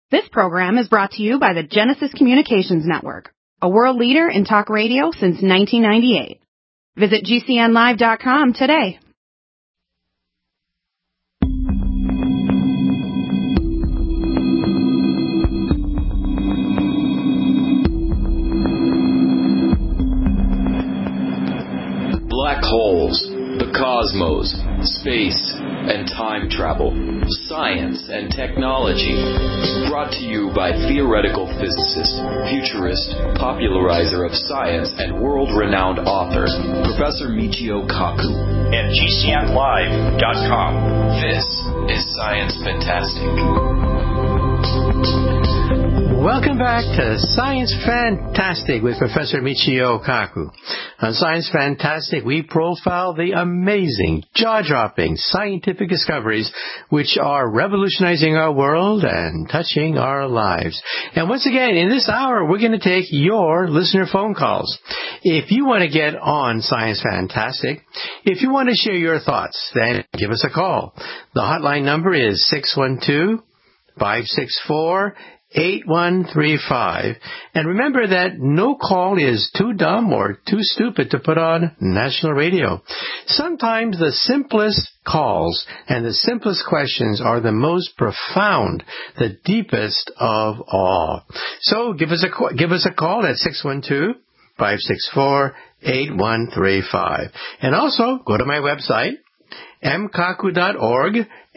This program is brought to you by the Genesis Communications Network, a world leader in talk radio since 1998. Visit GCNlive.com today. Black holes, the cosmos, space, and time travel, science and technology. Brought to you by theoretical physicist, futurist, popularizer of science, and world-renowned author, Professor Michio Kaku. At GCNlive.com. This is Science Fantastic. Welcome back to Science Fantastic with Professor Michio Kaku. On Science Fantastic, we profile the amazing, jaw-dropping scientific discoveries which are revolutionizing our world and touching our lives. And once again, in this hour, we're going to take your listener phone calls. If you want to get on Science Fantastic, if you want to share your thoughts, then give us a call. The hotline number is 612-564-8135. And remember that no call is too dumb or too stupid to put on national radio. Sometimes the simplest calls and the simplest questions are the most profound, the deepest of all. So give us a call at 612-564-8135. And also go to my website, mkaku.org,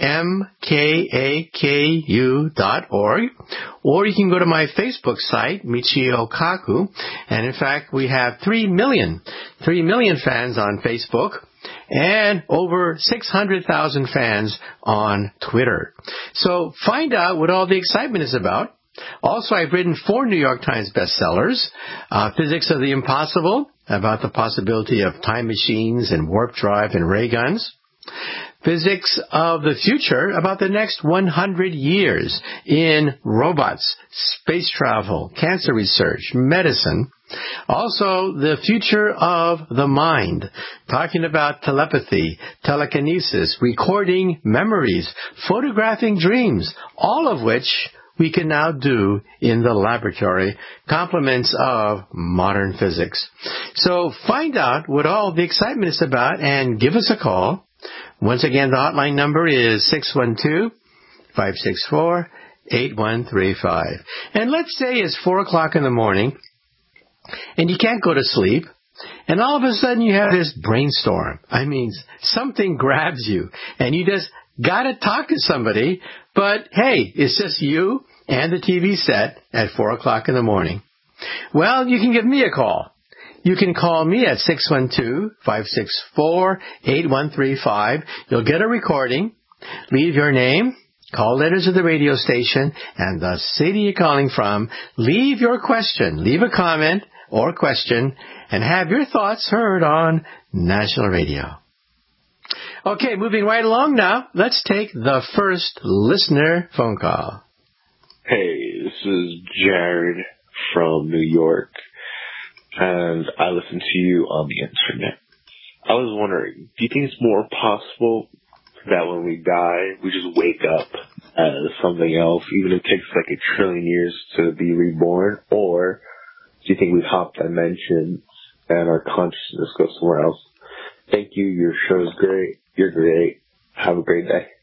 mkaku.org, or you can go to my Facebook site, Michio Kaku, and in fact we have 3 million fans on Facebook, and over 600,000 fans on Twitter. So find out what all the excitement is about. Also, I've written 4 New York Times bestsellers, Physics of the Impossible, about the possibility of time machines and warp drive and ray guns. Physics of the Future, about the next 100 years in robots, space travel, cancer research, medicine. Also, the future of the mind, talking about telepathy, telekinesis, recording memories, photographing dreams, all of which we can now do in the laboratory, complements of modern physics. So find out what all the excitement is about and give us a call. Once again, the hotline number is 612-564-8135. And let's say it's 4 o'clock in the morning, and you can't go to sleep, and all of a sudden you have this brainstorm. I mean, something grabs you, and you just got to talk to somebody, but hey, it's just you and the TV set at 4 o'clock in the morning. Well, you can give me a call. You can call me at 612-564-8135. You'll get a recording. Leave your name, call letters of the radio station, and the city you're calling from. Leave your question. Leave a comment or question, and have your thoughts heard on national radio. Okay, moving right along now. Let's take the first listener phone call. Hey, this is Jared from New York, and I listen to you on the internet. I was wondering, do you think it's more possible that when we die, we just wake up as something else, even if it takes like 1 trillion years to be reborn? Or do you think we hop dimensions and our consciousness goes somewhere else? Thank you. Your show is great. You're great. Have a great day.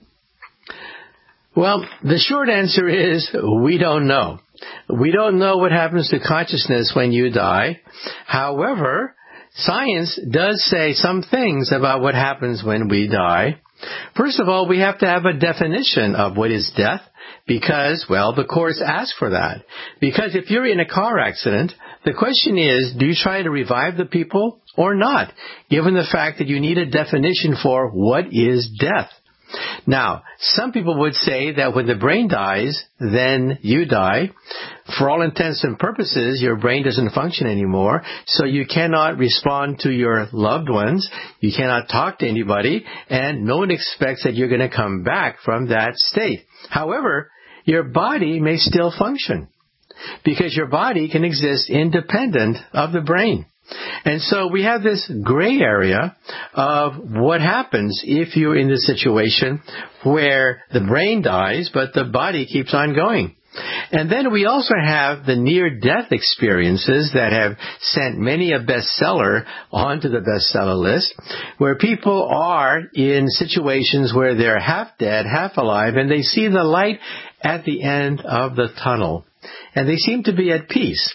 Well, the short answer is we don't know. We don't know what happens to consciousness when you die. However, science does say some things about what happens when we die. First of all, we have to have a definition of what is death because, well, the courts ask for that. Because if you're in a car accident, the question is, do you try to revive the people or not, given the fact that you need a definition for what is death? Now, some people would say that when the brain dies, then you die. For all intents and purposes, your brain doesn't function anymore, so you cannot respond to your loved ones, you cannot talk to anybody, and no one expects that you're going to come back from that state. However, your body may still function, because your body can exist independent of the brain. And so we have this gray area of what happens if you're in the situation where the brain dies, but the body keeps on going. And then we also have the near-death experiences that have sent many a bestseller onto the bestseller list, where people are in situations where they're half dead, half alive, and they see the light at the end of the tunnel. And they seem to be at peace.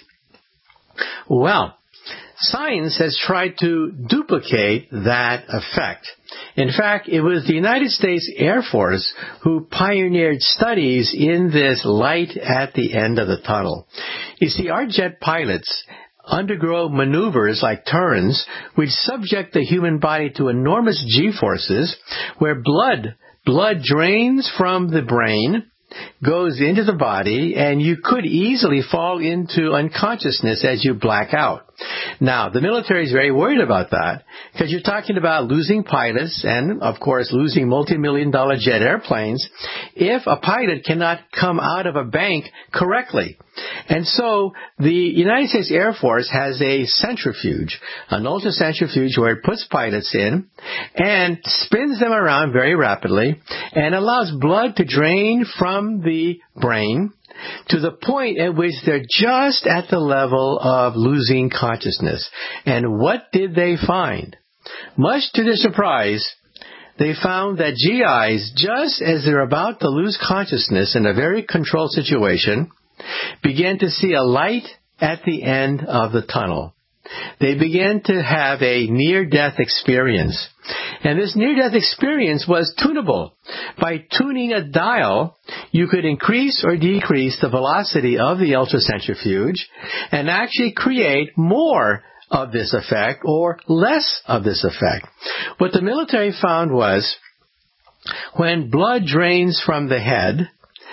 Well, science has tried to duplicate that effect. In fact, it was the United States Air Force who pioneered studies in this light at the end of the tunnel. You see, our jet pilots undergo maneuvers like turns which subject the human body to enormous G-forces where blood drains from the brain, goes into the body, and you could easily fall into unconsciousness as you black out. Now, the military is very worried about that because you're talking about losing pilots and, of course, losing multi-million-dollar jet airplanes if a pilot cannot come out of a bank correctly. And so the United States Air Force has a centrifuge, an ultracentrifuge where it puts pilots in and spins them around very rapidly and allows blood to drain from the brain to the point at which they're just at the level of losing consciousness. And what did they find? Much to their surprise, they found that GIs, just as they're about to lose consciousness in a very controlled situation, began to see a light at the end of the tunnel. They began to have a near-death experience. And this near-death experience was tunable. By tuning a dial, you could increase or decrease the velocity of the ultracentrifuge and actually create more of this effect or less of this effect. What the military found was when blood drains from the head,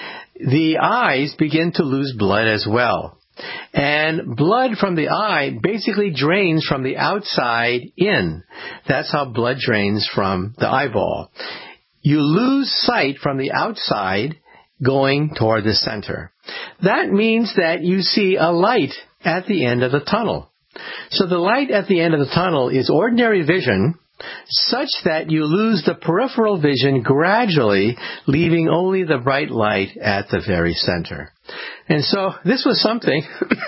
the eyes begin to lose blood as well. And blood from the eye basically drains from the outside in. That's how blood drains from the eyeball. You lose sight from the outside going toward the center. That means that you see a light at the end of the tunnel. So the light at the end of the tunnel is ordinary vision, such that you lose the peripheral vision gradually, leaving only the bright light at the very center. And so this was something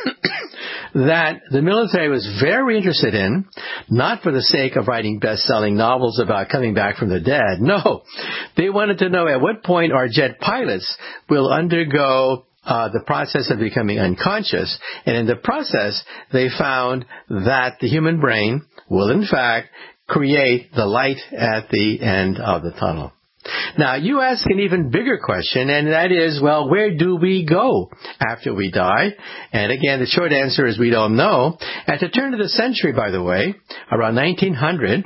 that the military was very interested in, not for the sake of writing best-selling novels about coming back from the dead. No, they wanted to know at what point our jet pilots will undergo the process of becoming unconscious. And in the process, they found that the human brain will, in fact, create the light at the end of the tunnel. Now, you ask an even bigger question, and that is, well, where do we go after we die? And again, the short answer is we don't know. At the turn of the century, by the way, around 1900,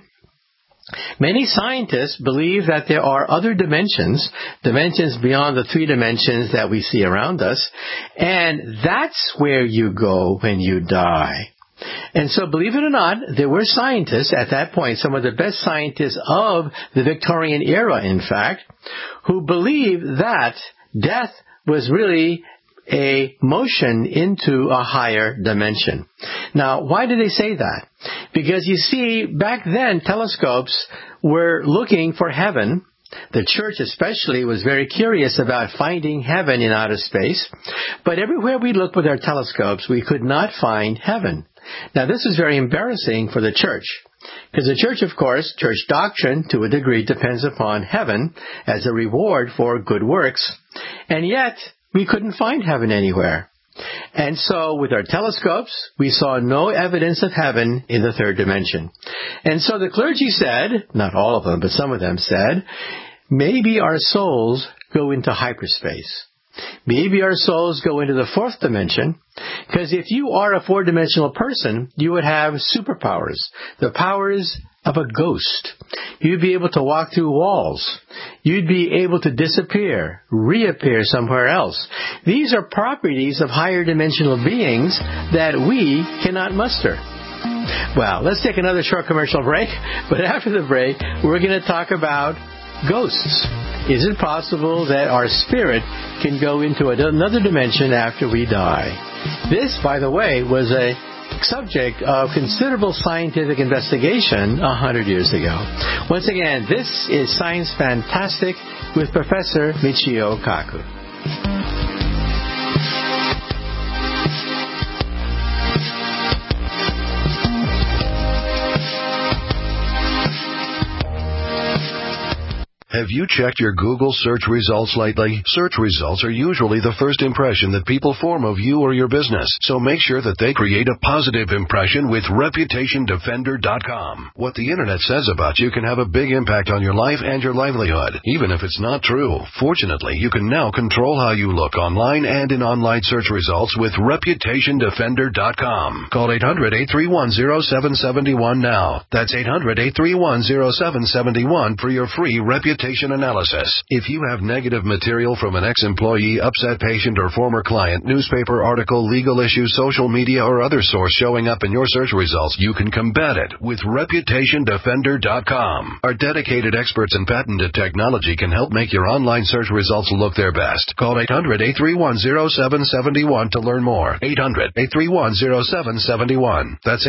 many scientists believe that there are other dimensions beyond the 3 dimensions that we see around us, and that's where you go when you die. And so, believe it or not, there were scientists at that point, some of the best scientists of the Victorian era, in fact, who believed that death was really a motion into a higher dimension. Now, why do they say that? Because you see, back then, telescopes were looking for heaven. The church especially was very curious about finding heaven in outer space. But everywhere we looked with our telescopes, we could not find heaven. Now, this is very embarrassing for the church, because the church, of course, church doctrine, to a degree, depends upon heaven as a reward for good works, and yet we couldn't find heaven anywhere. And so, with our telescopes, we saw no evidence of heaven in the 3rd dimension. And so the clergy said, not all of them, but some of them said, maybe our souls go into hyperspace. Maybe our souls go into the 4th dimension, because if you are a 4-dimensional person, you would have superpowers, the powers of a ghost. You'd be able to walk through walls. You'd be able to disappear, reappear somewhere else. These are properties of higher dimensional beings that we cannot muster. Well, let's take another short commercial break, but after the break, we're going to talk about ghosts. Is it possible that our spirit can go into another dimension after we die? This, by the way, was a subject of considerable scientific investigation 100 years ago. Once again, this is Science Fantastic with Professor Michio Kaku. Have you checked your Google search results lately? Search results are usually the first impression that people form of you or your business, so make sure that they create a positive impression with ReputationDefender.com. What the Internet says about you can have a big impact on your life and your livelihood, even if it's not true. Fortunately, you can now control how you look online and in online search results with ReputationDefender.com. Call 800-831-0771 now. That's 800-831-0771 for your free reputation analysis. If you have negative material from an ex-employee, upset patient, or former client, newspaper article, legal issue, social media, or other source showing up in your search results, you can combat it with ReputationDefender.com. Our dedicated experts in patented technology can help make your online search results look their best. Call 800-831-0771 to learn more. 800-831-0771. That's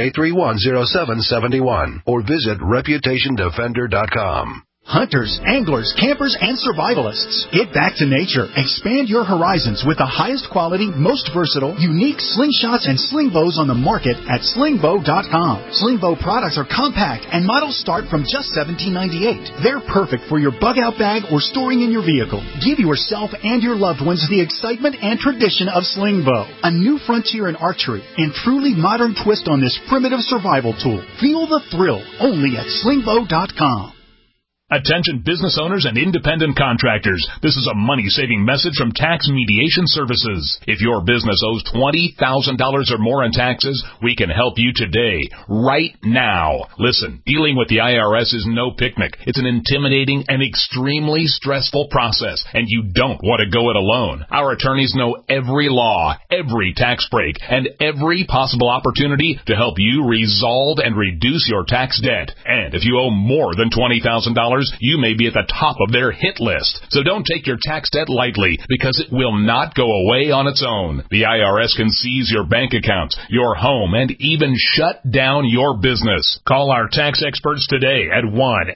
800-831-0771. Or visit ReputationDefender.com. Hunters, anglers, campers, and survivalists. Get back to nature. Expand your horizons with the highest quality, most versatile, unique slingshots and sling bows on the market at slingbow.com. Slingbow products are compact and models start from just $17.98. They're perfect for your bug-out bag or storing in your vehicle. Give yourself and your loved ones the excitement and tradition of Slingbow, a new frontier in archery and truly modern twist on this primitive survival tool. Feel the thrill only at slingbow.com. Attention business owners and independent contractors. This is a money-saving message from Tax Mediation Services. If your business owes $20,000 or more in taxes, we can help you today, right now. Listen, dealing with the IRS is no picnic. It's an intimidating and extremely stressful process, and you don't want to go it alone. Our attorneys know every law, every tax break, and every possible opportunity to help you resolve and reduce your tax debt. And if you owe more than $20,000, you may be at the top of their hit list. So don't take your tax debt lightly, because it will not go away on its own. The IRS can seize your bank accounts, your home, and even shut down your business. Call our tax experts today at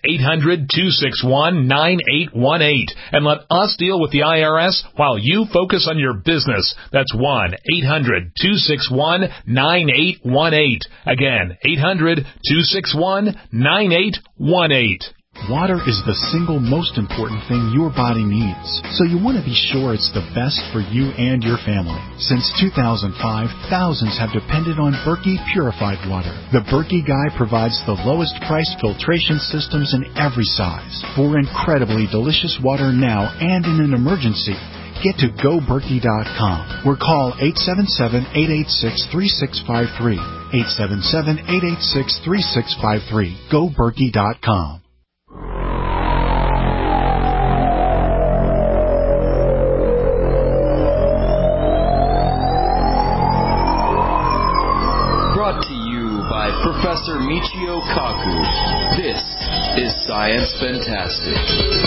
1-800-261-9818 and let us deal with the IRS while you focus on your business. That's 1-800-261-9818. Again, 800-261-9818. Water is the single most important thing your body needs, so you want to be sure it's the best for you and your family. Since 2005, thousands have depended on Berkey purified water. The Berkey Guy provides the lowest price filtration systems in every size. For incredibly delicious water now and in an emergency, get to GoBerkey.com or call 877-886-3653. 877-886-3653. GoBerkey.com. Professor Michio Kaku. This is Science Fantastic.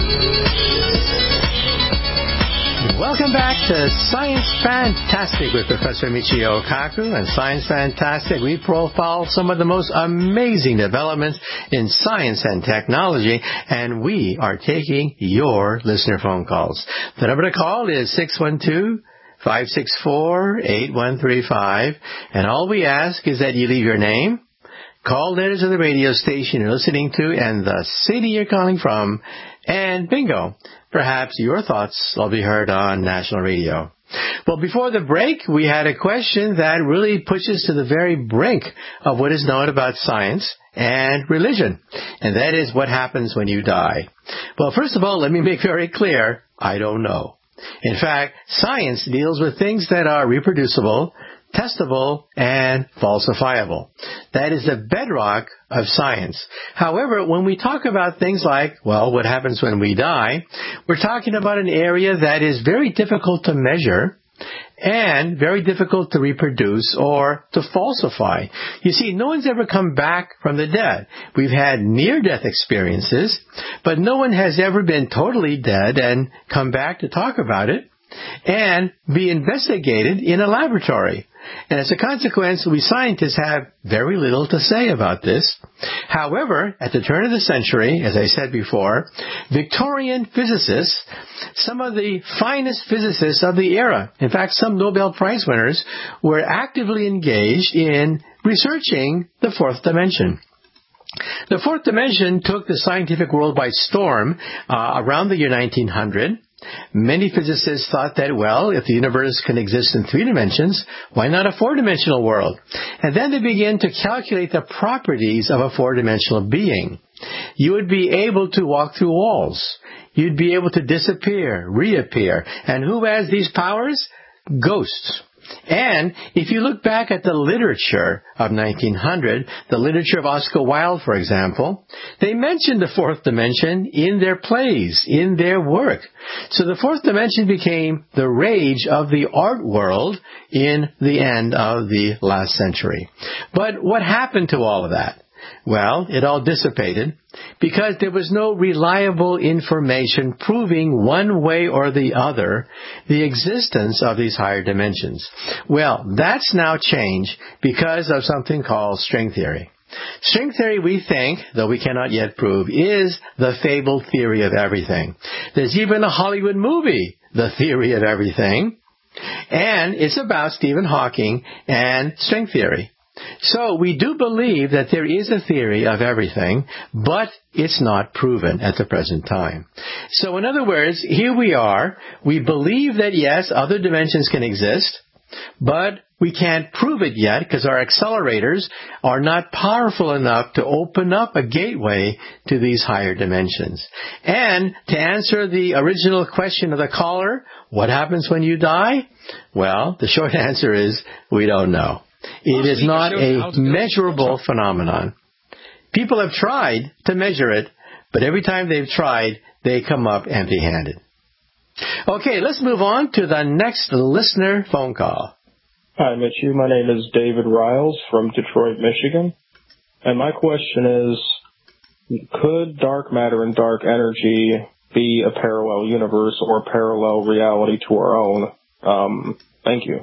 Welcome back to Science Fantastic with Professor Michio Kaku. And Science Fantastic, we profile some of the most amazing developments in science and technology, and we are taking your listener phone calls. The number to call is 612-564-8135, and all we ask is that you leave your name, call letters of the radio station you're listening to, and the city you're calling from, and bingo, perhaps your thoughts will be heard on national radio. Well, before the break, we had a question that really pushes to the very brink of what is known about science and religion, and that is what happens when you die. Well, first of all, let me make very clear, I don't know. In fact, science deals with things that are reproducible, testable, and falsifiable. That is the bedrock of science. However, when we talk about things like, well, what happens when we die, we're talking about an area that is very difficult to measure and very difficult to reproduce or to falsify. You see, no one's ever come back from the dead. We've had near-death experiences, but no one has ever been totally dead and come back to talk about it and be investigated in a laboratory. And as a consequence, we scientists have very little to say about this. However, at the turn of the century, as I said before, Victorian physicists, some of the finest physicists of the era, in fact, some Nobel Prize winners, were actively engaged in researching the fourth dimension. The fourth dimension took the scientific world by storm around the year 1900. Many physicists thought that, well, if the universe can exist in 3 dimensions, why not a 4-dimensional world? And then they began to calculate the properties of a 4-dimensional being. You would be able to walk through walls. You'd be able to disappear, reappear. And who has these powers? Ghosts. And if you look back at the literature of 1900, the literature of Oscar Wilde, for example, they mentioned the 4th dimension in their plays, in their work. So the 4th dimension became the rage of the art world in the end of the last century. But what happened to all of that? Well, it all dissipated because there was no reliable information proving one way or the other the existence of these higher dimensions. Well, that's now changed because of something called string theory. String theory, we think, though we cannot yet prove, is the fabled theory of everything. There's even a Hollywood movie, The Theory of Everything, and it's about Stephen Hawking and string theory. So we do believe that there is a theory of everything, but it's not proven at the present time. So in other words, here we are. We believe that, yes, other dimensions can exist, but we can't prove it yet because our accelerators are not powerful enough to open up a gateway to these higher dimensions. And to answer the original question of the caller, what happens when you die? Well, the short answer is we don't know. It is not a measurable phenomenon. People have tried to measure it, but every time they've tried, they come up empty-handed. Okay, let's move on to the next listener phone call. Hi, Mitchie. My name is David Riles from Detroit, Michigan. And my question is, could dark matter and dark energy be a parallel universe or a parallel reality to our own? Thank you.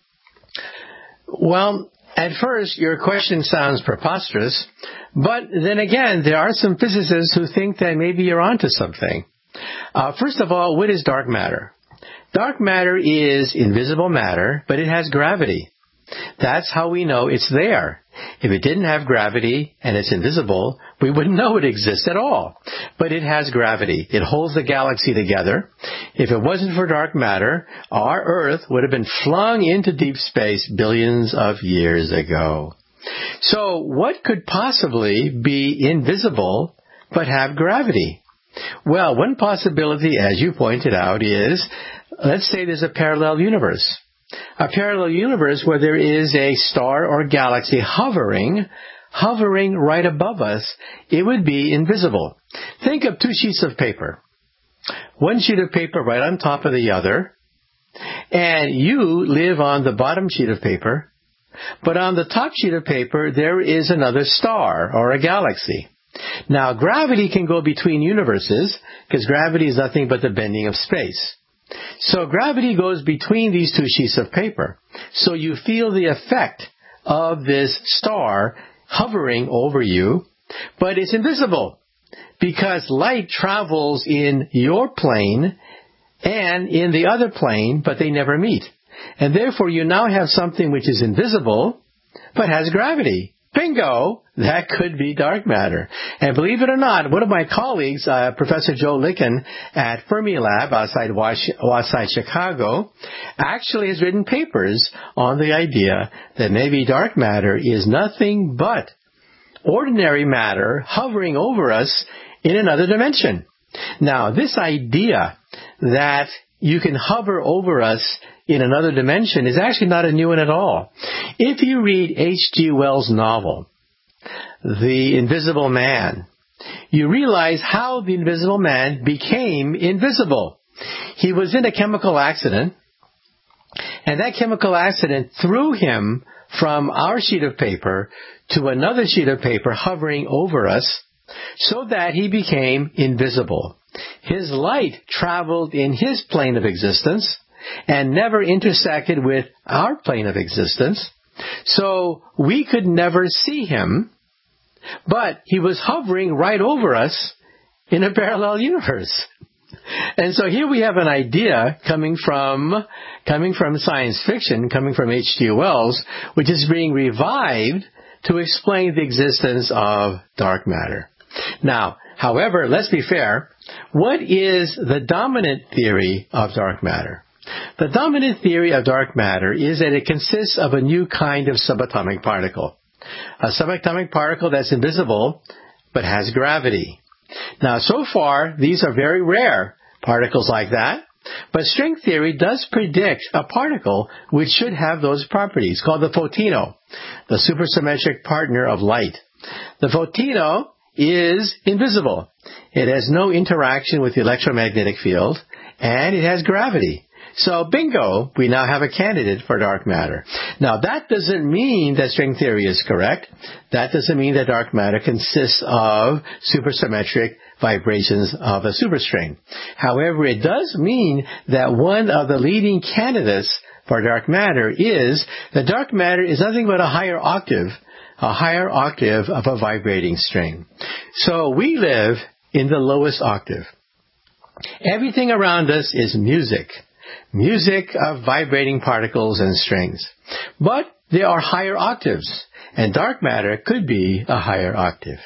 Well, at first, your question sounds preposterous, but then again, there are some physicists who think that maybe you're onto something. First of all, what is dark matter? Dark matter is invisible matter, but it has gravity. That's how we know it's there. If it didn't have gravity and it's invisible, we wouldn't know it exists at all. But it has gravity. It holds the galaxy together. If it wasn't for dark matter, our Earth would have been flung into deep space billions of years ago. So what could possibly be invisible but have gravity? Well, one possibility, as you pointed out, is, let's say there's a parallel universe. A parallel universe where there is a star or galaxy hovering right above us. It would be invisible. Think of 2 sheets of paper. One sheet of paper right on top of the other, and you live on the bottom sheet of paper, but on the top sheet of paper there is another star or a galaxy. Now, gravity can go between universes because gravity is nothing but the bending of space. So gravity goes between these 2 sheets of paper. So you feel the effect of this star hovering over you, but it's invisible because light travels in your plane and in the other plane, but they never meet. And therefore you now have something which is invisible but has gravity. Bingo! That could be dark matter. And believe it or not, one of my colleagues, Professor Joe Licken at Fermilab outside Chicago, actually has written papers on the idea that maybe dark matter is nothing but ordinary matter hovering over us in another dimension. Now, this idea that you can hover over us in another dimension is actually not a new one at all. If you read H.G. Wells' novel, The Invisible Man, you realize how the Invisible Man became invisible. He was in a chemical accident, and that chemical accident threw him from our sheet of paper to another sheet of paper hovering over us so that he became invisible. His light traveled in his plane of existence and never intersected with our plane of existence. So we could never see him, but he was hovering right over us in a parallel universe. And so here we have an idea coming from science fiction, coming from H.G. Wells, which is being revived to explain the existence of dark matter. Now, however, let's be fair, what is the dominant theory of dark matter? The dominant theory of dark matter is that it consists of a new kind of subatomic particle. A subatomic particle that's invisible but has gravity. Now, so far, these are very rare particles like that, but string theory does predict a particle which should have those properties, called the photino, the supersymmetric partner of light. The photino is invisible. It has no interaction with the electromagnetic field, and it has gravity. So, bingo, we now have a candidate for dark matter. Now, that doesn't mean that string theory is correct. That doesn't mean that dark matter consists of supersymmetric vibrations of a superstring. However, it does mean that one of the leading candidates for dark matter is that dark matter is nothing but a higher octave of a vibrating string. So, we live in the lowest octave. Everything around us is music of vibrating particles and strings. But there are higher octaves, and dark matter could be a higher octave.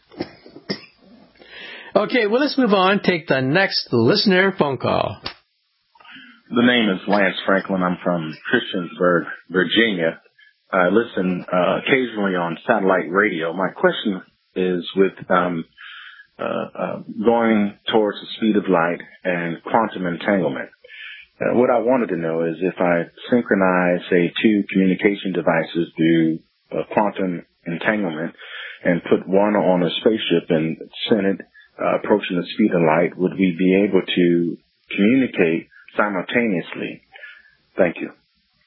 Okay, well, let's move on. Take the next listener phone call. The name is Lance Franklin. I'm from Christiansburg, Virginia. I listen occasionally on satellite radio. My question is with going towards the speed of light and quantum entanglement. What I wanted to know is if I synchronize, say, two communication devices through quantum entanglement and put one on a spaceship and send it approaching the speed of light, would we be able to communicate simultaneously? Thank you.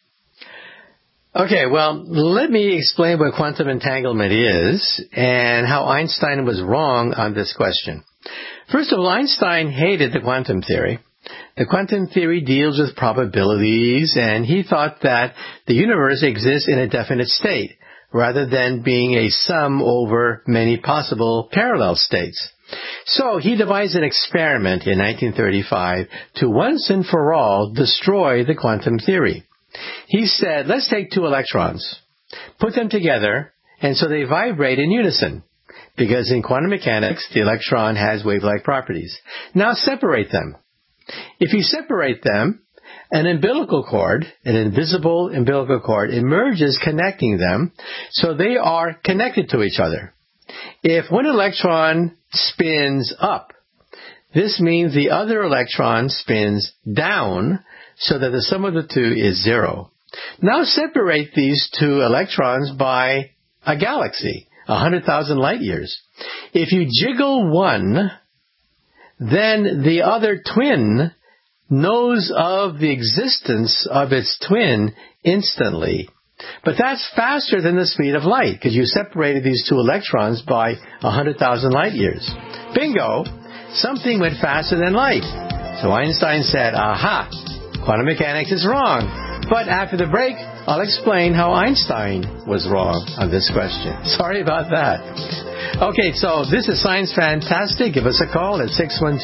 Okay, well, let me explain what quantum entanglement is and how Einstein was wrong on this question. First of all, Einstein hated the quantum theory. The quantum theory deals with probabilities, and he thought that the universe exists in a definite state, rather than being a sum over many possible parallel states. So he devised an experiment in 1935 to once and for all destroy the quantum theory. He said, let's take two electrons, put them together, and so they vibrate in unison, because in quantum mechanics, the electron has wave-like properties. Now separate them. If you separate them, an invisible umbilical cord, emerges connecting them, so they are connected to each other. If one electron spins up, this means the other electron spins down, so that the sum of the two is 0. Now separate these two electrons by a galaxy, 100,000 light years. If you jiggle one, then the other twin knows of the existence of its twin instantly. But that's faster than the speed of light, because you separated these two electrons by 100,000 light years. Bingo! Something went faster than light. So Einstein said, aha, quantum mechanics is wrong. But after the break, I'll explain how Einstein was wrong on this question. Sorry about that. Okay, so this is Science Fantastic. Give us a call at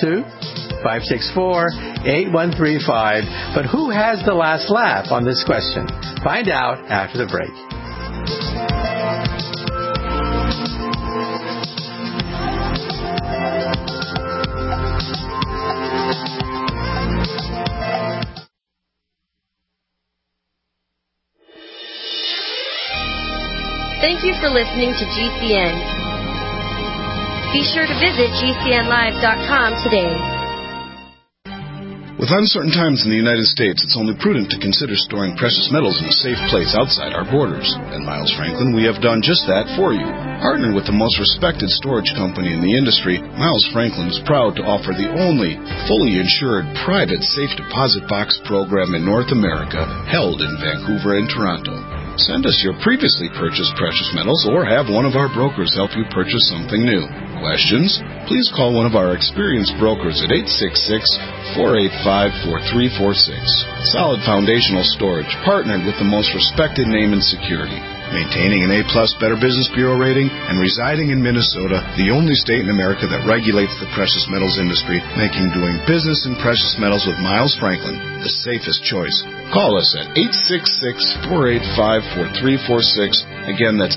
612-564-8135. But who has the last laugh on this question? Find out after the break. Thank you for listening to GCN. Be sure to visit GCNlive.com today. With uncertain times in the United States, it's only prudent to consider storing precious metals in a safe place outside our borders. At Miles Franklin, we have done just that for you. Partnered with the most respected storage company in the industry, Miles Franklin is proud to offer the only fully insured private safe deposit box program in North America, held in Vancouver and Toronto. Send us your previously purchased precious metals or have one of our brokers help you purchase something new. Questions? Please call one of our experienced brokers at 866-485-4346. Solid foundational storage, partnered with the most respected name in security. maintaining an A-plus Better Business Bureau rating, and residing in Minnesota, the only state in America that regulates the precious metals industry, making doing business in precious metals with Miles Franklin the safest choice. Call us at 866-485-4346. Again, that's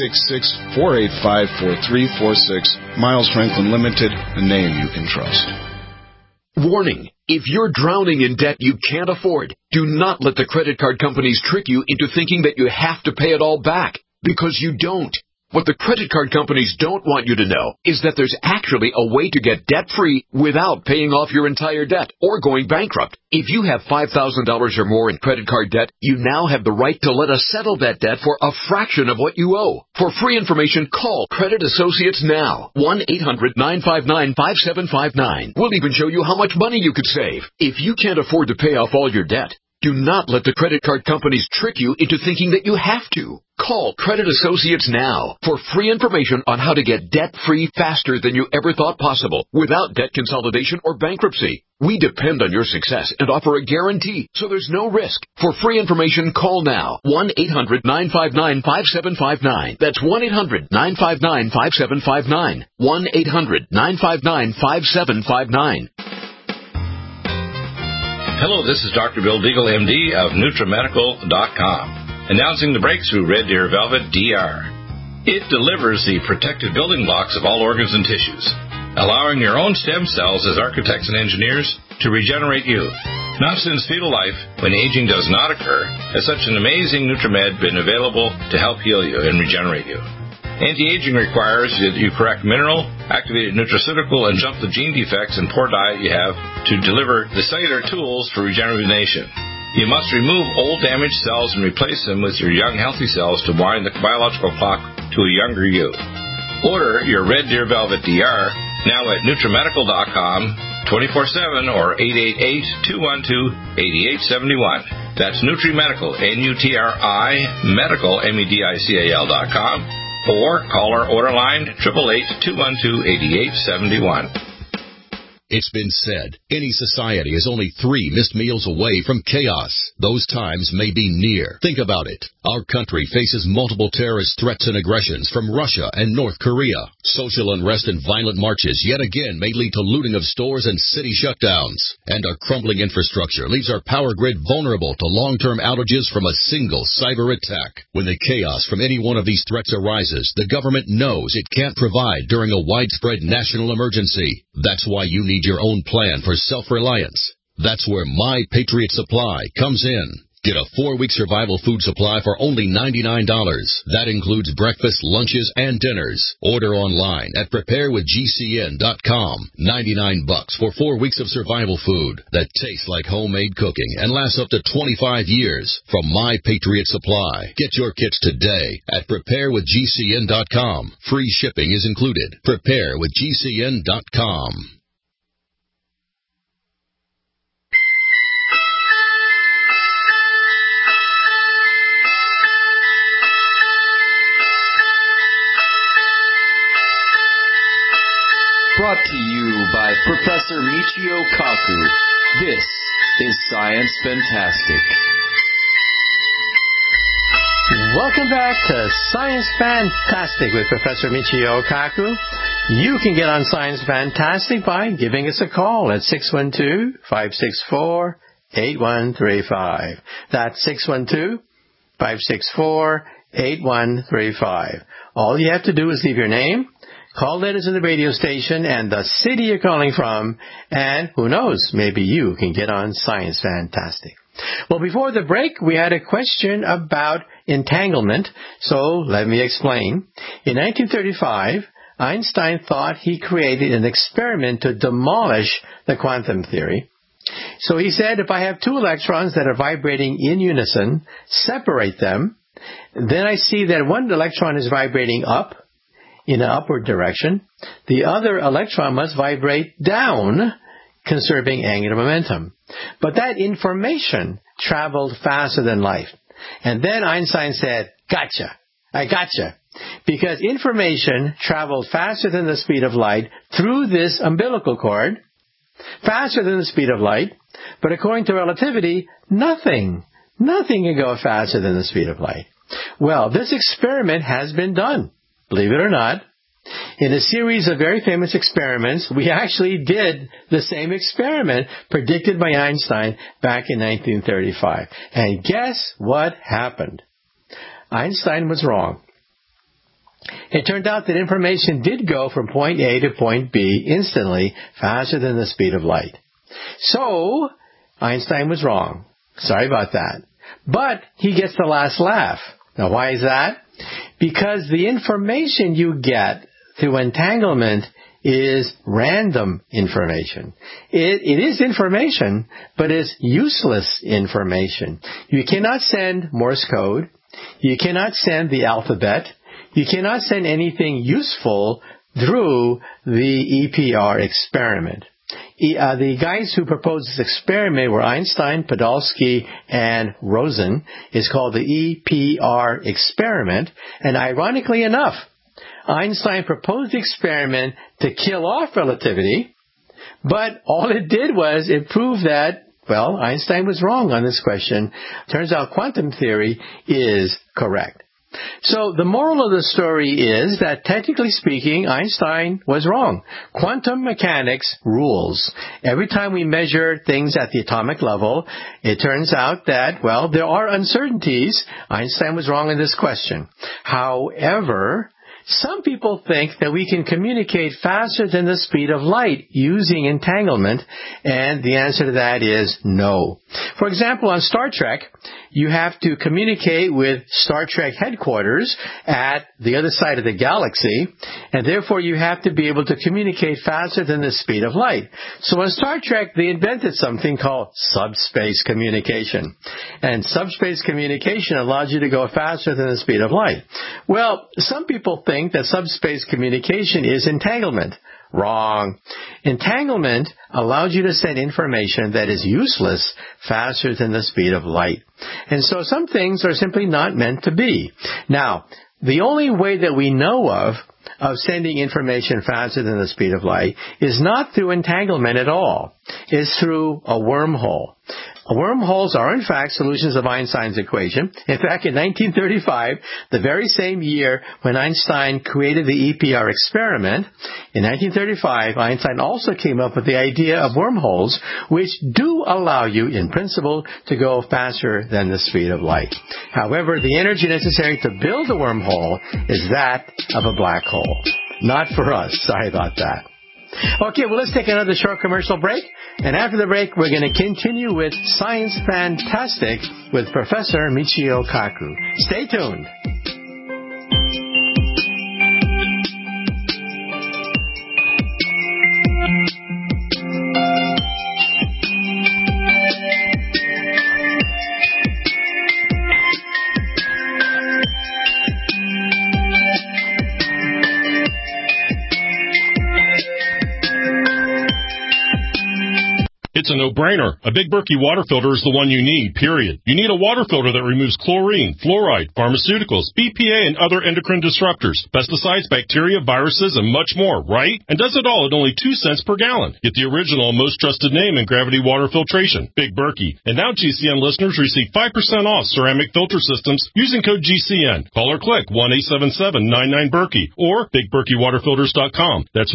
866-485-4346. Miles Franklin Limited, a name you can trust. Warning. If you're drowning in debt you can't afford, do not let the credit card companies trick you into thinking that you have to pay it all back, because you don't. What the credit card companies don't want you to know is that there's actually a way to get debt-free without paying off your entire debt or going bankrupt. If you have $5,000 or more in credit card debt, you now have the right to let us settle that debt for a fraction of what you owe. For free information, call Credit Associates now. 1-800-959-5759. We'll even show you how much money you could save. If you can't afford to pay off all your debt, do not let the credit card companies trick you into thinking that you have to. Call Credit Associates now for free information on how to get debt-free faster than you ever thought possible without debt consolidation or bankruptcy. We depend on your success and offer a guarantee, so there's no risk. For free information, call now. 1-800-959-5759. That's 1-800-959-5759. 1-800-959-5759. Hello, this is Dr. Bill Deagle, MD of NutriMedical.com, announcing the breakthrough Red Deer Velvet DR. It delivers the protected building blocks of all organs and tissues, allowing your own stem cells as architects and engineers to regenerate you. Now, since fetal life, when aging does not occur, has such an amazing NutriMed been available to help heal you and regenerate you. Anti-aging requires that you correct mineral, activated nutraceutical, and jump the gene defects and poor diet you have to deliver the cellular tools for regeneration. You must remove old damaged cells and replace them with your young healthy cells to wind the biological clock to a younger you. Order your Red Deer Velvet DR now at NutriMedical.com 24/7 or 888-212-8871. That's NutriMedical, N-U-T-R-I, Medical, MEDICAL.com. Or call our order line 888-212-8871. It's been said, any society is only 3 missed meals away from chaos. Those times may be near. Think about it. Our country faces multiple terrorist threats and aggressions from Russia and North Korea. Social unrest and violent marches yet again may lead to looting of stores and city shutdowns. And our crumbling infrastructure leaves our power grid vulnerable to long-term outages from a single cyber attack. When the chaos from any one of these threats arises, the government knows it can't provide during a widespread national emergency. That's why you need your own plan for self-reliance. That's where My Patriot Supply comes in. Get a 4-week survival food supply for only $99. That includes breakfast, lunches, and dinners. Order online at preparewithgcn.com. $99 for 4 weeks of survival food that tastes like homemade cooking and lasts up to 25 years from My Patriot Supply. Get your kits today at preparewithgcn.com. Free shipping is included. Preparewithgcn.com. Brought to you by Professor Michio Kaku. This is Science Fantastic. Welcome back to Science Fantastic with Professor Michio Kaku. You can get on Science Fantastic by giving us a call at 612-564-8135. That's 612-564-8135. All you have to do is leave your name, call letters in the radio station, and the city you're calling from, and who knows, maybe you can get on Science Fantastic. Well, before the break, we had a question about entanglement, so let me explain. In 1935, Einstein thought he created an experiment to demolish the quantum theory. So he said, if I have 2 electrons that are vibrating in unison, separate them, then I see that one electron is vibrating up, in an upward direction, the other electron must vibrate down, conserving angular momentum. But that information traveled faster than light. And then Einstein said, gotcha, I gotcha. Because information traveled faster than the speed of light through this umbilical cord, faster than the speed of light, but according to relativity, nothing can go faster than the speed of light. Well, this experiment has been done, believe it or not. In a series of very famous experiments, we actually did the same experiment predicted by Einstein back in 1935. And guess what happened? Einstein was wrong. It turned out that information did go from point A to point B instantly, faster than the speed of light. So, Einstein was wrong. Sorry about that. But he gets the last laugh. Now, why is that? Because the information you get through entanglement is random information. It is information, but it's useless information. You cannot send Morse code. You cannot send the alphabet. You cannot send anything useful through the EPR experiment. The guys who proposed this experiment were Einstein, Podolsky, and Rosen. It's called the EPR experiment. And ironically enough, Einstein proposed the experiment to kill off relativity, but all it did was it proved that, well, Einstein was wrong on this question. Turns out quantum theory is correct. So the moral of the story is that, technically speaking, Einstein was wrong. Quantum mechanics rules. Every time we measure things at the atomic level, it turns out that, well, there are uncertainties. Einstein was wrong in this question. However, some people think that we can communicate faster than the speed of light using entanglement, and the answer to that is no. For example, on Star Trek, you have to communicate with Star Trek headquarters at the other side of the galaxy, and therefore you have to be able to communicate faster than the speed of light. So on Star Trek, they invented something called subspace communication. And subspace communication allows you to go faster than the speed of light. Well, some people think that subspace communication is entanglement. Wrong. Entanglement allows you to send information that is useless faster than the speed of light. And so some things are simply not meant to be. Now, the only way that we know of sending information faster than the speed of light is not through entanglement at all. It's through a wormhole. Wormholes are, in fact, solutions of Einstein's equation. In fact, in 1935, the very same year when Einstein created the EPR experiment, in 1935, Einstein also came up with the idea of wormholes, which do allow you, in principle, to go faster than the speed of light. However, the energy necessary to build a wormhole is that of a black hole. Not for us. Sorry about that. Okay, well, let's take another short commercial break. And after the break, we're going to continue with Science Fantastic with Professor Michio Kaku. Stay tuned. It's a no-brainer. A Big Berkey water filter is the one you need, period. You need a water filter that removes chlorine, fluoride, pharmaceuticals, BPA, and other endocrine disruptors, pesticides, bacteria, viruses, and much more, right? And does it all at only 2 cents per gallon. Get the original and most trusted name in gravity water filtration, Big Berkey. And now GCN listeners receive 5% off ceramic filter systems using code GCN. Call or click 1-877-99-BERKEY or BigBerkeyWaterFilters.com. That's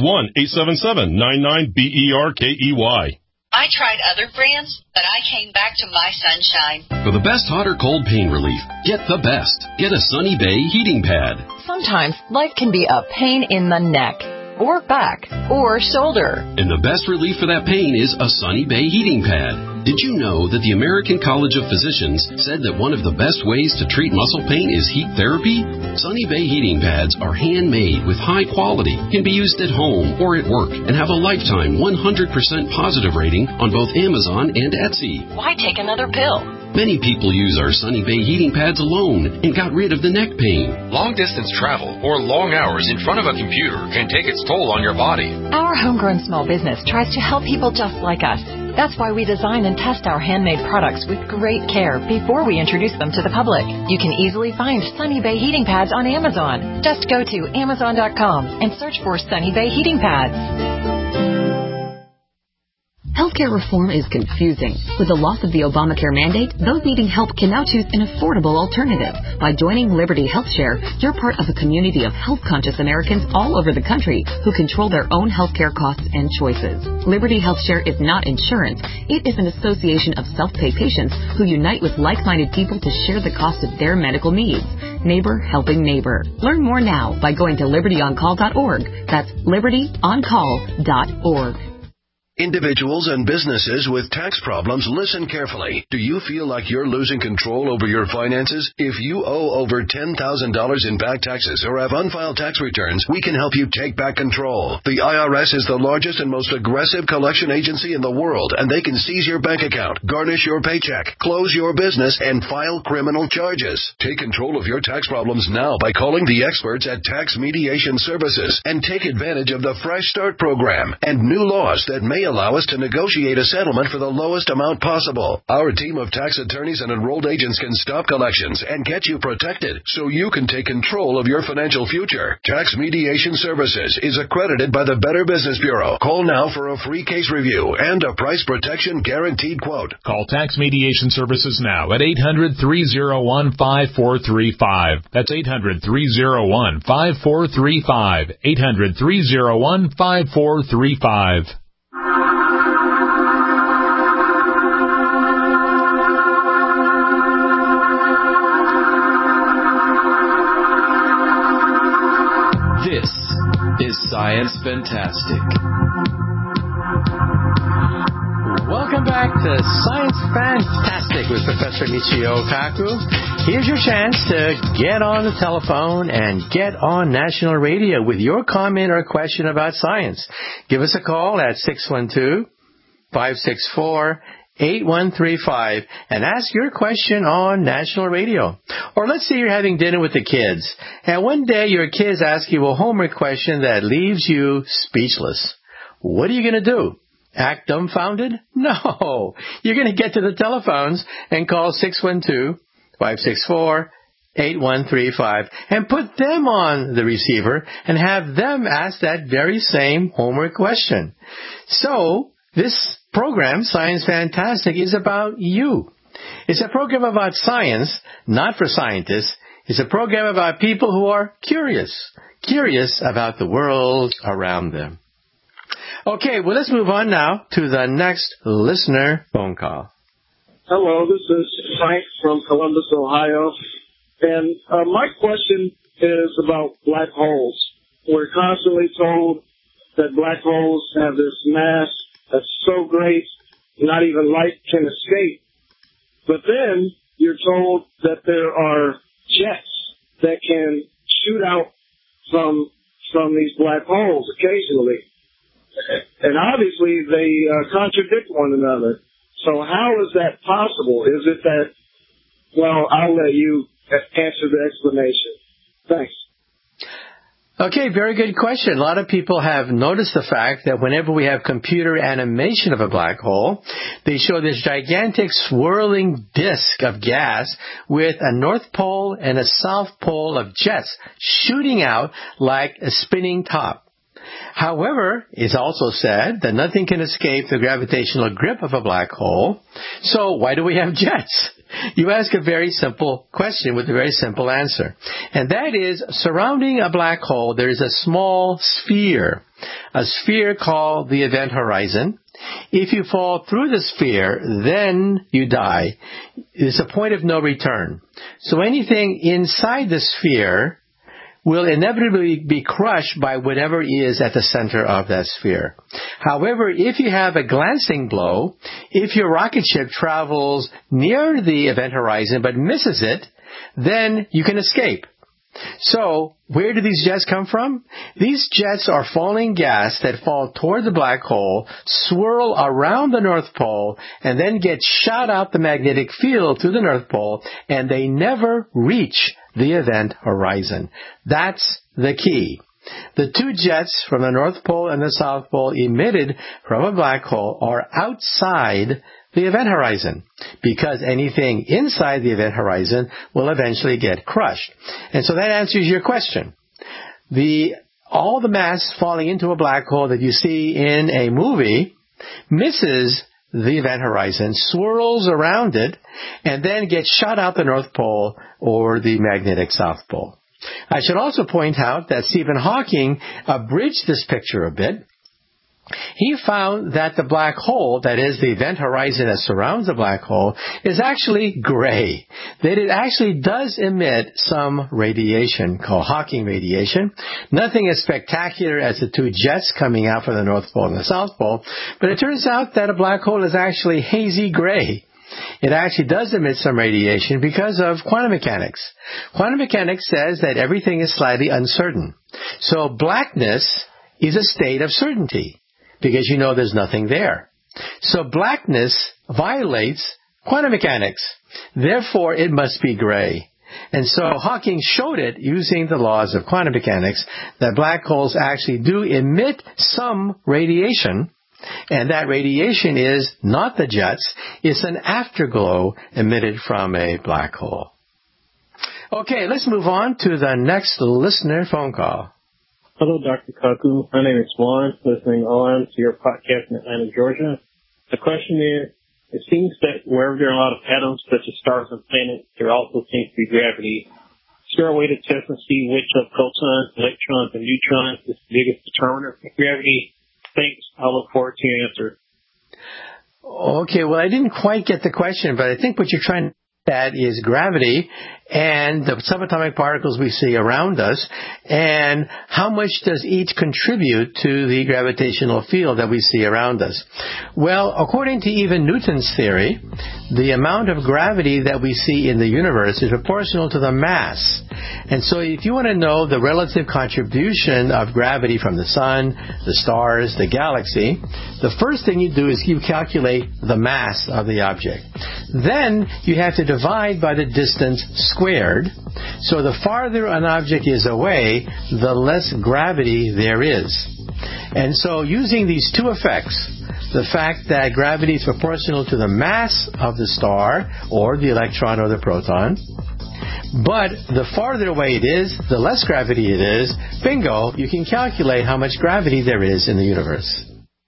1-877-99-BERKEY. I tried other brands, but I came back to My Sunshine. For the best hot or cold pain relief, get the best. Get a Sunny Bay heating pad. Sometimes life can be a pain in the neck, or back, or shoulder. And the best relief for that pain is a Sunny Bay heating pad. Did you know that the American College of Physicians said that one of the best ways to treat muscle pain is heat therapy? Sunny Bay heating pads are handmade with high quality, can be used at home or at work, and have a lifetime 100% positive rating on both Amazon and Etsy. Why take another pill? Many people use our Sunny Bay heating pads alone and got rid of the neck pain. Long-distance travel or long hours in front of a computer can take its toll on your body. Our homegrown small business tries to help people just like us. That's why we design and test our handmade products with great care before we introduce them to the public. You can easily find Sunny Bay heating pads on Amazon. Just go to Amazon.com and search for Sunny Bay heating pads. Healthcare healthcare reform is confusing. With the loss of the Obamacare mandate, those needing help can now choose an affordable alternative. By joining Liberty HealthShare, you're part of a community of health-conscious Americans all over the country who control their own healthcare costs and choices. Liberty HealthShare is not insurance. It is an association of self-pay patients who unite with like-minded people to share the cost of their medical needs. Neighbor helping neighbor. Learn more now by going to libertyoncall.org. That's libertyoncall.org. Individuals and businesses with tax problems, listen carefully. Do you feel like you're losing control over your finances? If you owe over $10,000 in back taxes or have unfiled tax returns, we can help you take back control. The IRS is the largest and most aggressive collection agency in the world, and they can seize your bank account, garnish your paycheck, close your business, and file criminal charges. Take control of your tax problems now by calling the experts at Tax Mediation Services and take advantage of the Fresh Start program and new laws that may allow us to negotiate a settlement for the lowest amount possible. Our team of tax attorneys and enrolled agents can stop collections and get you protected so you can take control of your financial future. Tax Mediation Services is accredited by the Better Business Bureau. Call now for a free case review and a price protection guaranteed quote. Call Tax Mediation Services now at 800-301-5435. That's 800-301-5435. 800-301-5435. This is Science Fantastic. Welcome back to Science Fantastic with Professor Michio Kaku. Here's your chance to get on the telephone and get on national radio with your comment or question about science. Give us a call at 612-564-8135 and ask your question on national radio. Or let's say you're having dinner with the kids, and one day your kids ask you a homework question that leaves you speechless. What are you going to do? Act dumbfounded? No. You're going to get to the telephones and call 612-564-8135 and put them on the receiver and have them ask that very same homework question. So, this program, Science Fantastic, is about you. It's a program about science, not for scientists. It's a program about people who are curious about the world around them. Okay, well, let's move on now to the next listener phone call. Hello, this is Frank from Columbus, Ohio. And my question is about black holes. We're constantly told that black holes have this mass that's so great, not even light can escape. But then you're told that there are jets that can shoot out from these black holes occasionally. And obviously they contradict one another. So how is that possible? Is it that, well, I'll let you answer the explanation. Thanks. Okay, very good question. A lot of people have noticed the fact that whenever we have computer animation of a black hole, they show this gigantic swirling disk of gas with a north pole and a south pole of jets shooting out like a spinning top. However, it's also said that nothing can escape the gravitational grip of a black hole. So why do we have jets? You ask a very simple question with a very simple answer. And that is, surrounding a black hole, there is a small sphere. A sphere called the event horizon. If you fall through the sphere, then you die. It's a point of no return. So anything inside the sphere will inevitably be crushed by whatever is at the center of that sphere. However, if you have a glancing blow, if your rocket ship travels near the event horizon but misses it, then you can escape. So, where do these jets come from? These jets are falling gas that fall toward the black hole, swirl around the North Pole, and then get shot out the magnetic field to the North Pole, and they never reach the event horizon. That's the key. The two jets from the North Pole and the South Pole emitted from a black hole are outside the event horizon, because anything inside the event horizon will eventually get crushed. And so that answers your question. All the mass falling into a black hole that you see in a movie misses the event horizon, swirls around it, and then gets shot out the North Pole or the magnetic South Pole. I should also point out that Stephen Hawking abridged this picture a bit. He found that the black hole, that is, the event horizon that surrounds the black hole, is actually gray. That it actually does emit some radiation called Hawking radiation. Nothing as spectacular as the two jets coming out from the North Pole and the South Pole, but it turns out that a black hole is actually hazy gray. It actually does emit some radiation because of quantum mechanics. Quantum mechanics says that everything is slightly uncertain. So blackness is a state of certainty, because you know there's nothing there. So blackness violates quantum mechanics. Therefore, it must be gray. And so Hawking showed it using the laws of quantum mechanics that black holes actually do emit some radiation, and that radiation is not the jets, it's an afterglow emitted from a black hole. Okay, let's move on to the next listener phone call. Hello, Dr. Kaku. My name is Juan, listening on to your podcast in Atlanta, Georgia. The question is, it seems that wherever there are a lot of atoms, such as stars and planets, there also seems to be gravity. Is there a way to test and see which of protons, electrons, and neutrons is the biggest determiner of gravity? Thanks. I look forward to your answer. Okay, well, I didn't quite get the question, but I think what you're trying to that is gravity and the subatomic particles we see around us, and how much does each contribute to the gravitational field that we see around us. Well, according to even Newton's theory, the amount of gravity that we see in the universe is proportional to the mass. And so if you want to know the relative contribution of gravity from the sun, the stars, the galaxy, the first thing you do is you calculate the mass of the object. Then you have to divide by the distance squared. So the farther an object is away, the less gravity there is. And so using these two effects, the fact that gravity is proportional to the mass of the star or the electron or the proton, but the farther away it is, the less gravity it is, bingo, you can calculate how much gravity there is in the universe.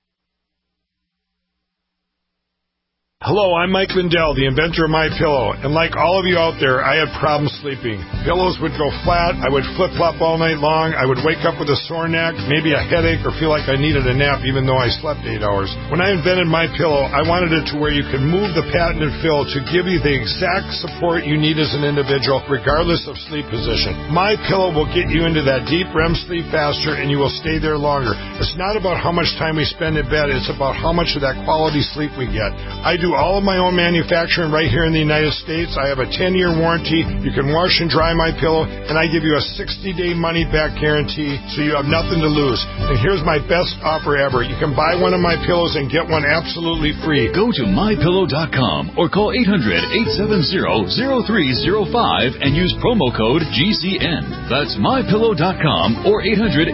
Hello, I'm Mike Lindell, the inventor of MyPillow, and like all of you out there, I had problems sleeping. Pillows would go flat, I would flip-flop all night long, I would wake up with a sore neck, maybe a headache, or feel like I needed a nap even though I slept 8 hours. When I invented MyPillow, I wanted it to where you could move the patented fill to give you the exact support you need as an individual, regardless of sleep position. MyPillow will get you into that deep REM sleep faster, and you will stay there longer. It's not about how much time we spend in bed, it's about how much of that quality sleep we get. I do all of my own manufacturing right here in the United States. I have a 10-year warranty. You can wash and dry MyPillow, and I give you a 60-day money-back guarantee, so you have nothing to lose. And here's my best offer ever. You can buy one of my pillows and get one absolutely free. Go to MyPillow.com or call 800-870-0305 and use promo code GCN. That's MyPillow.com or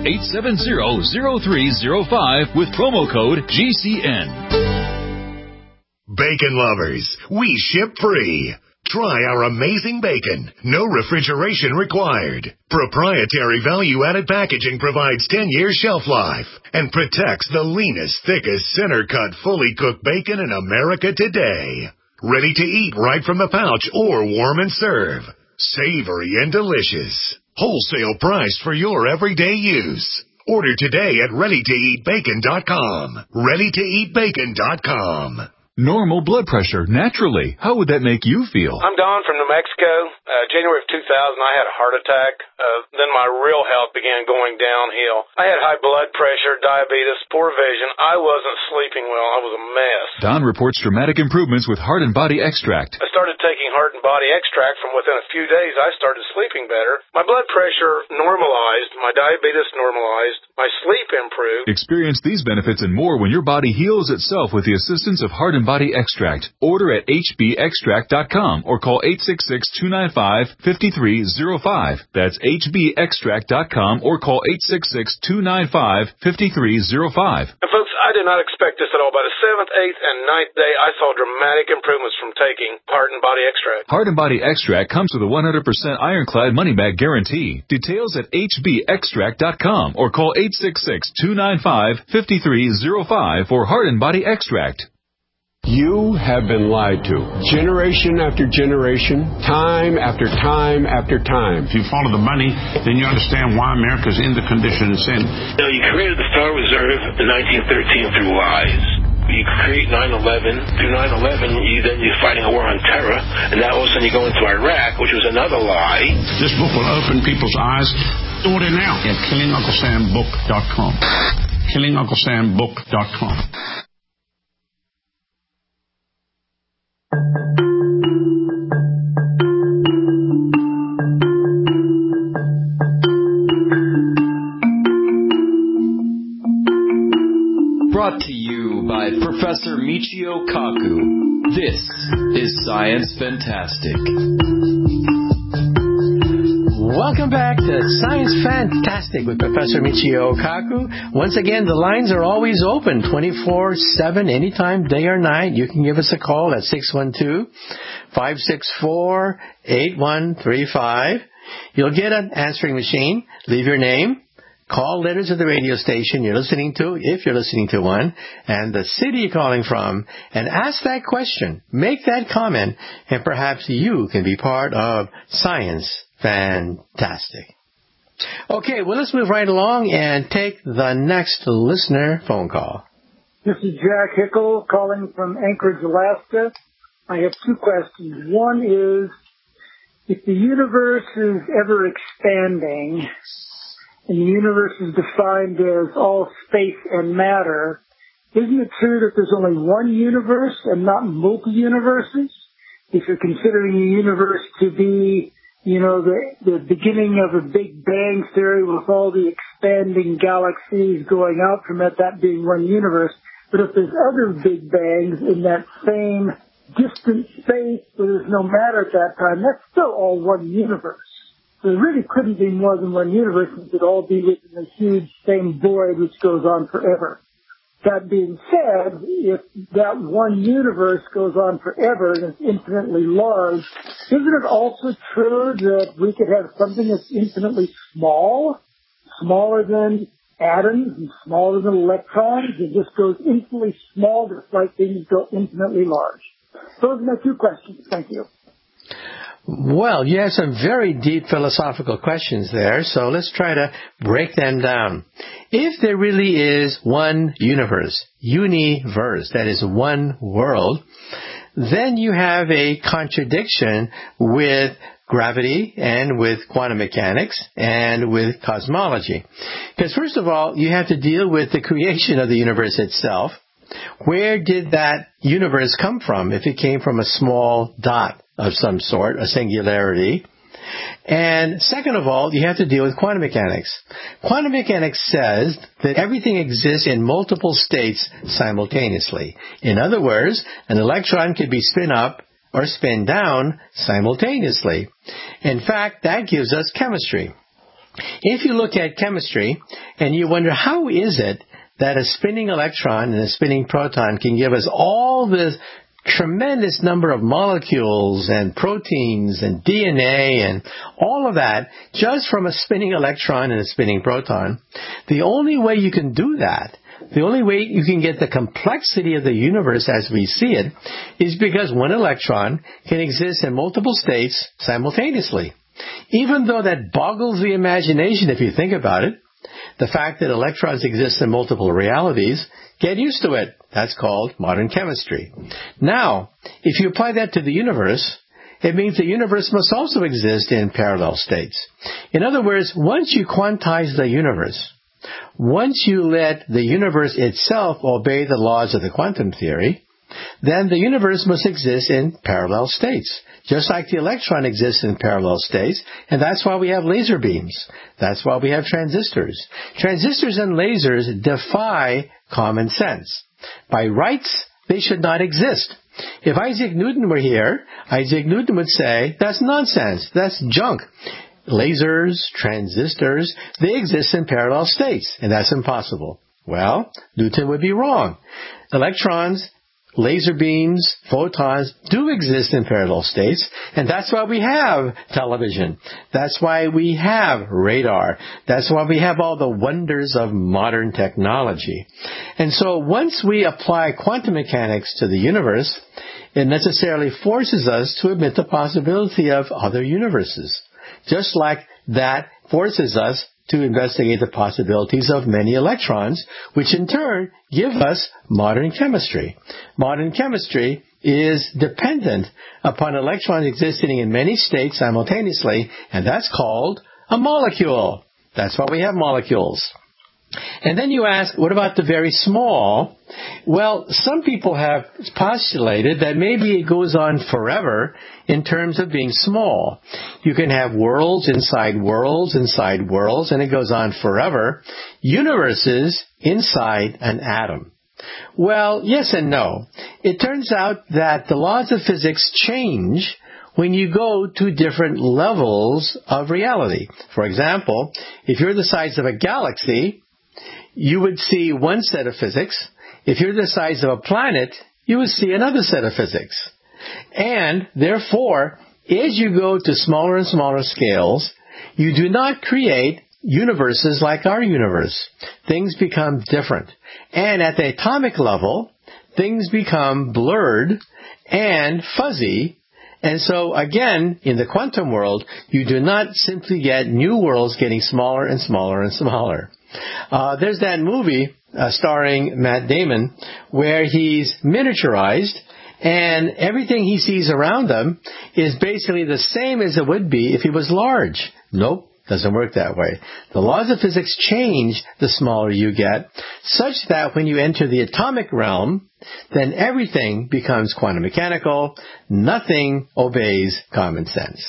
800-870-0305 with promo code GCN. Bacon lovers, we ship free. Try our amazing bacon. No refrigeration required. Proprietary value-added packaging provides 10 years shelf life and protects the leanest, thickest, center-cut, fully cooked bacon in America today. Ready to eat right from the pouch or warm and serve. Savory and delicious. Wholesale priced for your everyday use. Order today at ReadyToEatBacon.com. ReadyToEatBacon.com. Normal blood pressure, naturally. How would that make you feel? I'm Don from New Mexico. January of 2000, I had a heart attack. Then my real health began going downhill. I had high blood pressure, diabetes, poor vision. I wasn't sleeping well. I was a mess. Don reports dramatic improvements with Heart and Body Extract. I started taking Heart and Body Extract. From within a few days, I started sleeping better. My blood pressure normalized. My diabetes normalized. My sleep improved. Experience these benefits and more when your body heals itself with the assistance of Heart and Body Extract. Order at hbextract.com or call 866-295-5305. That's hbextract.com or call 866-295-5305. And folks, I did not expect this at all. By the 7th, 8th, and 9th day, I saw dramatic improvements from taking Heart and Body Extract. Heart and Body Extract comes with a 100% ironclad money-back guarantee. Details at hbextract.com or call 866-295-5305 for Heart and Body Extract. You have been lied to. Generation after generation, time after time after time. If you follow the money, then you understand why America's in the condition it's in. You created the Federal Reserve in 1913 through lies. You create 9/11. Through 9/11, you're fighting a war on terror, and now all of a sudden you go into Iraq, which was another lie. This book will open people's eyes. Order now at KillingUncleSamBook.com. KillingUncleSamBook.com. Brought to you by Professor Michio Kaku. This is Science Fantastic. Welcome back to Science Fantastic with Professor Michio Kaku. Once again, the lines are always open 24/7, anytime, day or night. You can give us a call at 612-564-8135. You'll get an answering machine. Leave your name. Call letters of the radio station you're listening to, if you're listening to one, and the city you're calling from, and ask that question. Make that comment, and perhaps you can be part of Science Fantastic. Okay, well, let's move right along and take the next listener phone call. This is Jack Hickle calling from Anchorage, Alaska. I have two questions. One is, if the universe is ever expanding, and the universe is defined as all space and matter, isn't it true that there's only one universe and not multi-universes? If you're considering the universe to be, the beginning of a Big Bang theory with all the expanding galaxies going out from it, that being one universe. But if there's other Big Bangs in that same distant space where there's no matter at that time, that's still all one universe. So there really couldn't be more than one universe. It could all be within a huge same void which goes on forever. That being said, if that one universe goes on forever and is infinitely large, isn't it also true that we could have something that's infinitely small, smaller than atoms and smaller than electrons? It just goes infinitely small, just like things go infinitely large. Those are my two questions. Thank you. Well, you have some very deep philosophical questions there, so let's try to break them down. If there really is one universe, universe, that is one world, then you have a contradiction with gravity and with quantum mechanics and with cosmology. Because first of all, you have to deal with the creation of the universe itself. Where did that universe come from if it came from a small dot of some sort, a singularity? And second of all, you have to deal with quantum mechanics. Quantum mechanics says that everything exists in multiple states simultaneously. In other words, an electron could be spin up or spin down simultaneously. In fact, that gives us chemistry. If you look at chemistry and you wonder, how is it that a spinning electron and a spinning proton can give us all this tremendous number of molecules and proteins and DNA and all of that just from a spinning electron and a spinning proton? The only way you can do that, the only way you can get the complexity of the universe as we see it, is because one electron can exist in multiple states simultaneously. Even though that boggles the imagination if you think about it, the fact that electrons exist in multiple realities, get used to it. That's called modern chemistry. Now, if you apply that to the universe, it means the universe must also exist in parallel states. In other words, once you quantize the universe, once you let the universe itself obey the laws of the quantum theory, then the universe must exist in parallel states, just like the electron exists in parallel states, and that's why we have laser beams. That's why we have transistors. Transistors and lasers defy common sense. By rights, they should not exist. If Isaac Newton were here, Isaac Newton would say, that's nonsense, that's junk. Lasers, transistors, they exist in parallel states, and that's impossible. Well, Newton would be wrong. Electrons laser beams, photons do exist in parallel states, and that's why we have television. That's why we have radar. That's why we have all the wonders of modern technology. And so once we apply quantum mechanics to the universe, it necessarily forces us to admit the possibility of other universes, just like that forces us to investigate the possibilities of many electrons, which in turn give us modern chemistry. Modern chemistry is dependent upon electrons existing in many states simultaneously, and that's called a molecule. That's why we have molecules. And then you ask, what about the very small? Well, some people have postulated that maybe it goes on forever in terms of being small. You can have worlds inside worlds inside worlds, and it goes on forever. Universes inside an atom. Well, yes and no. It turns out that the laws of physics change when you go to different levels of reality. For example, if you're the size of a galaxy, you would see one set of physics. If you're the size of a planet, you would see another set of physics. And therefore, as you go to smaller and smaller scales, you do not create universes like our universe. Things become different. And at the atomic level, things become blurred and fuzzy. And so, again, in the quantum world, you do not simply get new worlds getting smaller and smaller and smaller. There's that movie starring Matt Damon where he's miniaturized and everything he sees around him is basically the same as it would be if he was large. Nope, doesn't work that way. The laws of physics change the smaller you get, such that when you enter the atomic realm, then everything becomes quantum mechanical. Nothing obeys common sense.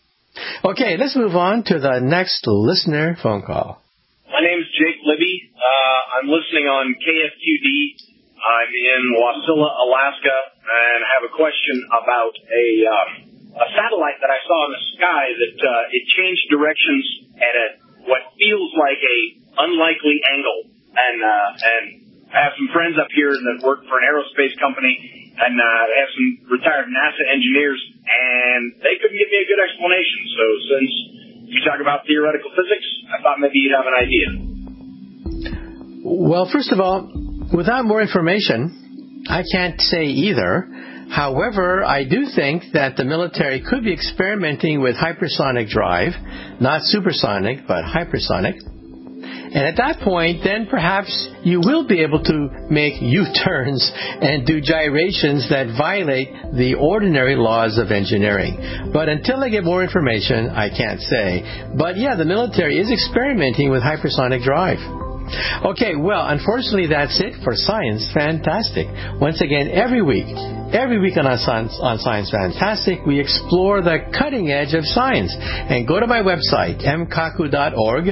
Okay, let's move on to the next listener phone call. My name is Jake Libby. I'm listening on KFQD. I'm in Wasilla, Alaska, and have a question about a satellite that I saw in the sky that it changed directions at what feels like a unlikely angle. And I have some friends up here that work for an aerospace company, and I have some retired NASA engineers, and they couldn't give me a good explanation. So since you talk about theoretical physics, I thought maybe you'd have an idea. Well, first of all, without more information, I can't say either. However, I do think that the military could be experimenting with hypersonic drive, not supersonic, but hypersonic. And at that point, then perhaps you will be able to make U-turns and do gyrations that violate the ordinary laws of engineering. But until I get more information, I can't say. But yeah, the military is experimenting with hypersonic drive. Okay, well, unfortunately, that's it for Science Fantastic. Once again, every week on Science Fantastic, we explore the cutting edge of science. And go to my website, mkaku.org,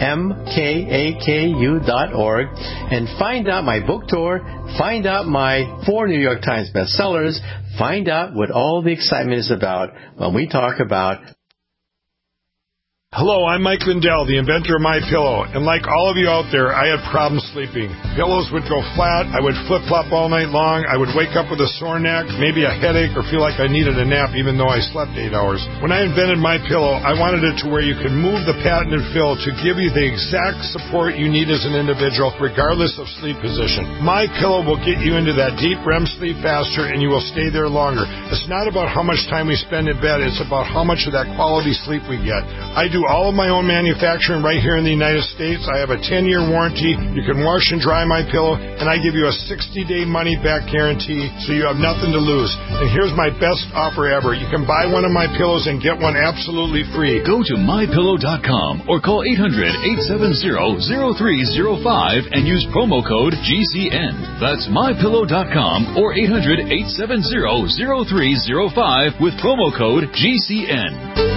mkaku.org, and find out my book tour, find out my 4 New York Times bestsellers, find out what all the excitement is about when we talk about. Hello, I'm Mike Lindell, the inventor of MyPillow, and like all of you out there, I had problems sleeping. Pillows would go flat, I would flip-flop all night long, I would wake up with a sore neck, maybe a headache, or feel like I needed a nap even though I slept 8 hours. When I invented MyPillow, I wanted it to where you could move the patented fill to give you the exact support you need as an individual, regardless of sleep position. MyPillow will get you into that deep REM sleep faster, and you will stay there longer. It's not about how much time we spend in bed, it's about how much of that quality sleep we get. I do all of my own manufacturing right here in the United States. I have a 10-year warranty. You can wash and dry MyPillow, and I give you a 60-day money-back guarantee, so you have nothing to lose. And here's my best offer ever. You can buy one of my pillows and get one absolutely free. Go to MyPillow.com or call 800-870-0305 and use promo code GCN. That's MyPillow.com or 800-870-0305 with promo code GCN.